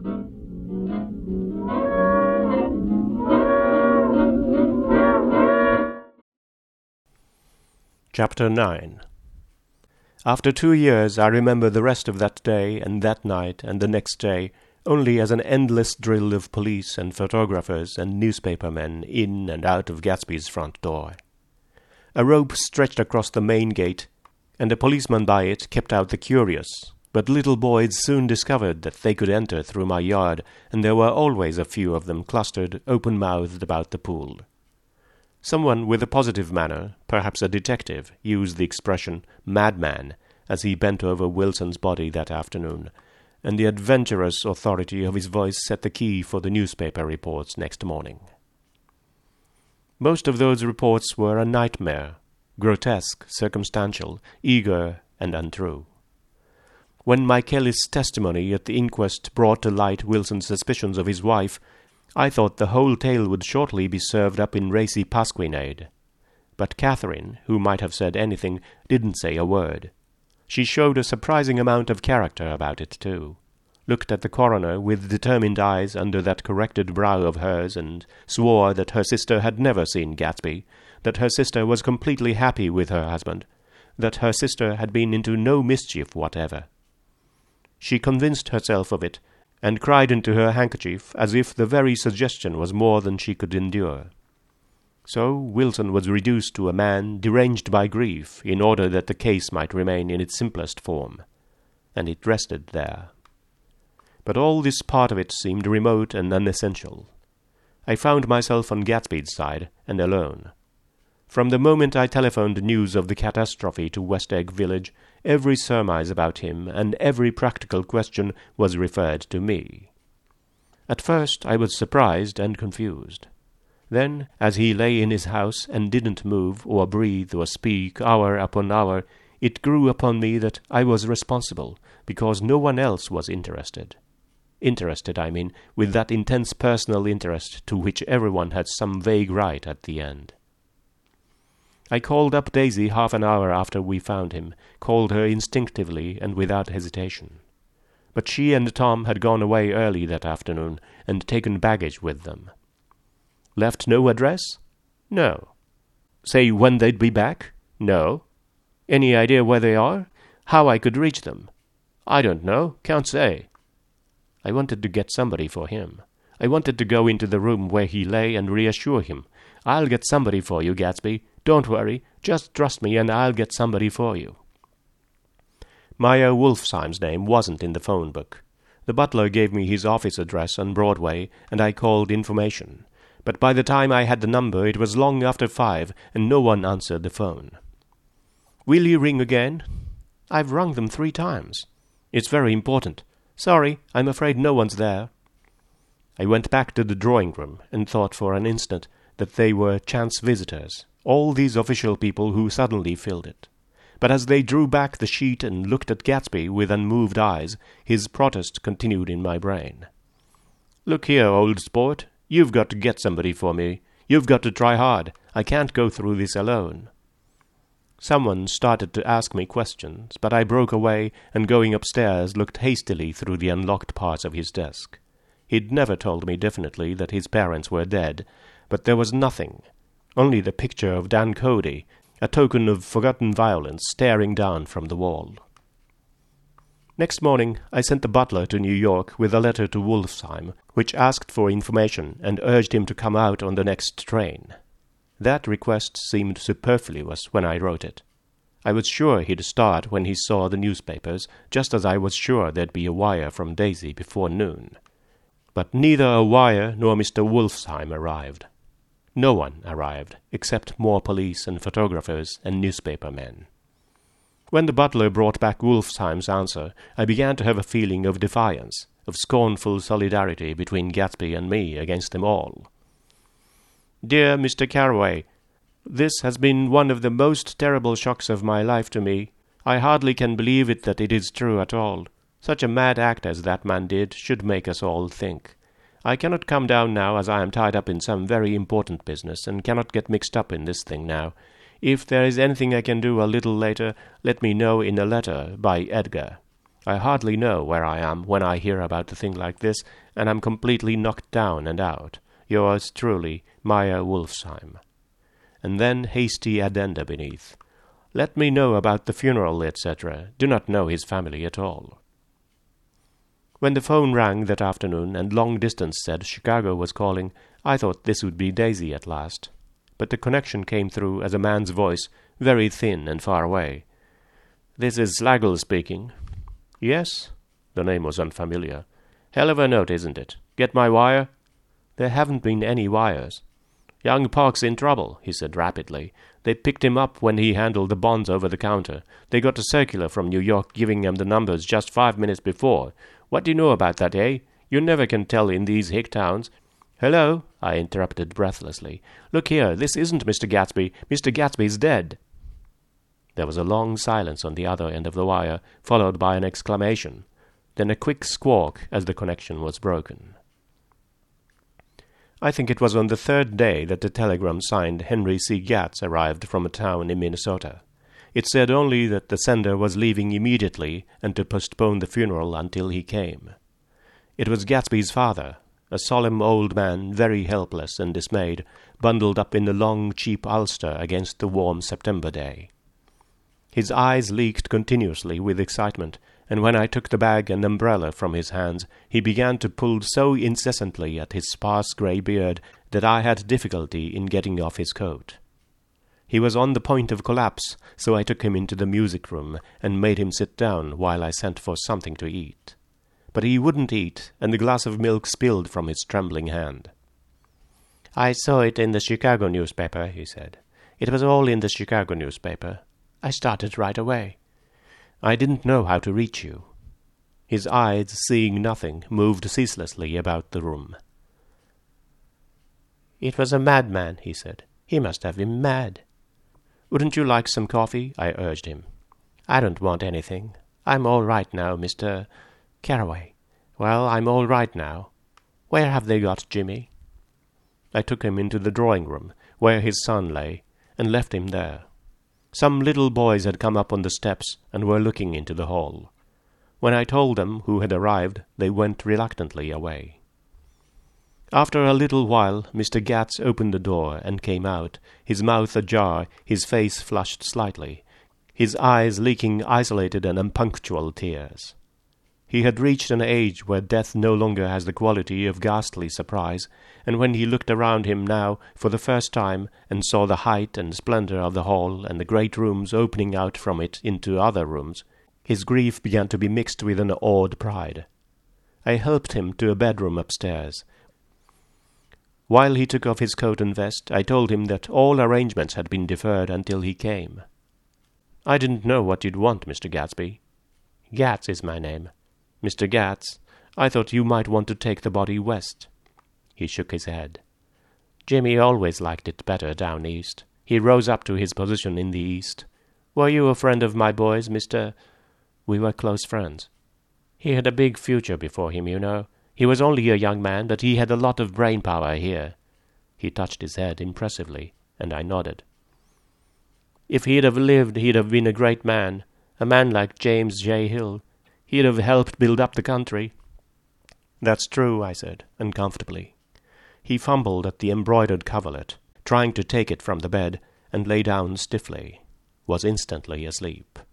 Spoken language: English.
Chapter 9. After 2 years I remember the rest of that day and that night and the next day only as an endless drill of police and photographers and newspaper men in and out of Gatsby's front door. A rope stretched across the main gate, and a policeman by it kept out the curious, but little boys soon discovered that they could enter through my yard, and there were always a few of them clustered, open-mouthed about the pool. Someone with a positive manner, perhaps a detective, used the expression "madman" as he bent over Wilson's body that afternoon, and the adventurous authority of his voice set the key for the newspaper reports next morning. Most of those reports were a nightmare, grotesque, circumstantial, eager, and untrue. When Michaelis' testimony at the inquest brought to light Wilson's suspicions of his wife, I thought the whole tale would shortly be served up in racy pasquinade. But Catherine, who might have said anything, didn't say a word. She showed a surprising amount of character about it, too. Looked at the coroner with determined eyes under that corrected brow of hers, and swore that her sister had never seen Gatsby, that her sister was completely happy with her husband, that her sister had been into no mischief whatever. She convinced herself of it, and cried into her handkerchief as if the very suggestion was more than she could endure. So Wilson was reduced to a man deranged by grief in order that the case might remain in its simplest form, and it rested there. But all this part of it seemed remote and unessential. I found myself on Gatsby's side, and alone. From the moment I telephoned news of the catastrophe to West Egg Village, every surmise about him and every practical question was referred to me. At first I was surprised and confused. Then, as he lay in his house and didn't move or breathe or speak hour upon hour, it grew upon me that I was responsible, because no one else was interested. Interested, I mean, with that intense personal interest to which everyone had some vague right at the end. I called up Daisy half an hour after we found him, called her instinctively and without hesitation. But she and Tom had gone away early that afternoon and taken baggage with them. Left no address? No. Say when they'd be back? No. Any idea where they are? How I could reach them? I don't know, can't say. I wanted to get somebody for him. I wanted to go into the room where he lay and reassure him. I'll get somebody for you, Gatsby. Don't worry, just trust me and I'll get somebody for you. Meyer Wolfsheim's name wasn't in the phone book. The butler gave me his office address on Broadway, and I called information. But by the time I had the number, it was long after 5, and no one answered the phone. Will you ring again? I've rung them 3 times. It's very important. Sorry, I'm afraid no one's there. I went back to the drawing room and thought for an instant that they were chance visitors, all these official people who suddenly filled it. But as they drew back the sheet and looked at Gatsby with unmoved eyes, his protest continued in my brain. Look here, old sport, you've got to get somebody for me. You've got to try hard. I can't go through this alone. Someone started to ask me questions, but I broke away and going upstairs looked hastily through the unlocked parts of his desk. He'd never told me definitely that his parents were dead, but there was nothing, only the picture of Dan Cody, a token of forgotten violence staring down from the wall. Next morning I sent the butler to New York with a letter to Wolfsheim, which asked for information and urged him to come out on the next train. That request seemed superfluous when I wrote it. I was sure he'd start when he saw the newspapers, just as I was sure there'd be a wire from Daisy before noon. But neither a wire nor Mr. Wolfsheim arrived. No one arrived, except more police and photographers and newspaper men. When the butler brought back Wolfsheim's answer, I began to have a feeling of defiance, of scornful solidarity between Gatsby and me against them all. Dear Mr. Carraway, this has been one of the most terrible shocks of my life to me. I hardly can believe it that it is true at all. Such a mad act as that man did should make us all think. I cannot come down now, as I am tied up in some very important business, and cannot get mixed up in this thing now. If there is anything I can do a little later, let me know in a letter by Edgar. I hardly know where I am when I hear about a thing like this, and I'm completely knocked down and out. Yours truly, Meyer Wolfsheim. And then hasty addenda beneath. Let me know about the funeral, etc. Do not know his family at all. When the phone rang that afternoon and long distance said Chicago was calling, I thought this would be Daisy at last. But the connection came through as a man's voice, very thin and far away. "This is Slagle speaking." "Yes?" The name was unfamiliar. "Hell of a note, isn't it? Get my wire?" "There haven't been any wires." "Young Park's in trouble," he said rapidly. "They picked him up when he handled the bonds over the counter. They got a circular from New York giving him the numbers just 5 minutes before. What do you know about that, eh? You never can tell in these hick towns." "Hello," I interrupted breathlessly. "Look here, this isn't Mr. Gatsby. Mr. Gatsby's dead." There was a long silence on the other end of the wire, followed by an exclamation, then a quick squawk as the connection was broken. I think it was on the third day that the telegram signed Henry C. Gatz arrived from a town in Minnesota. It said only that the sender was leaving immediately and to postpone the funeral until he came. It was Gatsby's father, a solemn old man, very helpless and dismayed, bundled up in a long, cheap ulster against the warm September day. His eyes leaked continuously with excitement, and when I took the bag and umbrella from his hands, he began to pull so incessantly at his sparse grey beard that I had difficulty in getting off his coat. He was on the point of collapse, so I took him into the music-room and made him sit down while I sent for something to eat. But he wouldn't eat, and the glass of milk spilled from his trembling hand. "I saw it in the Chicago newspaper," he said. "It was all in the Chicago newspaper. I started right away. I didn't know how to reach you." His eyes, seeing nothing, moved ceaselessly about the room. "It was a madman," he said. "He must have been mad." "Wouldn't you like some coffee?" I urged him. "I don't want anything. I'm all right now, Mr. Carroway. Well, I'm all right now. Where have they got Jimmy?" I took him into the drawing-room, where his son lay, and left him there. Some little boys had come up on the steps and were looking into the hall. When I told them who had arrived, they went reluctantly away. After a little while, Mr. Gatz opened the door and came out, his mouth ajar, his face flushed slightly, his eyes leaking isolated and unpunctual tears. He had reached an age where death no longer has the quality of ghastly surprise, and when he looked around him now for the first time and saw the height and splendor of the hall and the great rooms opening out from it into other rooms, his grief began to be mixed with an awed pride. I helped him to a bedroom upstairs. While he took off his coat and vest, I told him that all arrangements had been deferred until he came. "I didn't know what you'd want, Mr. Gatsby." "Gatz is my name." "Mr. Gatz, I thought you might want to take the body west." He shook his head. "Jimmy always liked it better down east. He rose up to his position in the east. Were you a friend of my boy's, Mr.? We were close friends. He had a big future before him, you know. He was only a young man, but he had a lot of brain power here." He touched his head impressively, and I nodded. "If he'd have lived, he'd have been a great man, a man like James J. Hill. He'd have helped build up the country." "That's true," I said, uncomfortably. He fumbled at the embroidered coverlet, trying to take it from the bed, and lay down stiffly, was instantly asleep.